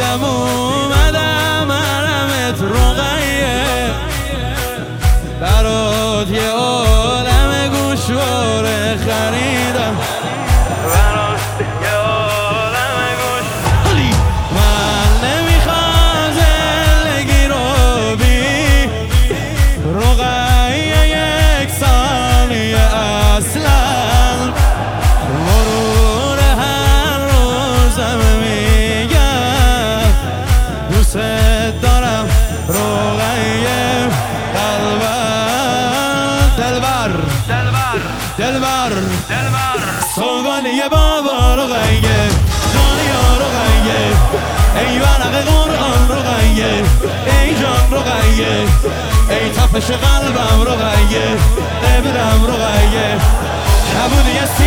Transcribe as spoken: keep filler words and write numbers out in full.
دیدم اومدم حرمت رقیه، برات یه عالم گوشواره خریدم، برات یه عالم گوشواره. من نمیخوام زندگی رو بی رقیه یک ثانیه اصلا، مرور هر روزم میگم دوست دارم رقیه قلبم. دلبر دلبر دلبر دلبر سوگانی بابا رقیه، جانیا رقیه، ای ورق قرآن رقیه، ای جان رقیه، ای تپش قلبم رقیه، قبلم رقیه، کبودی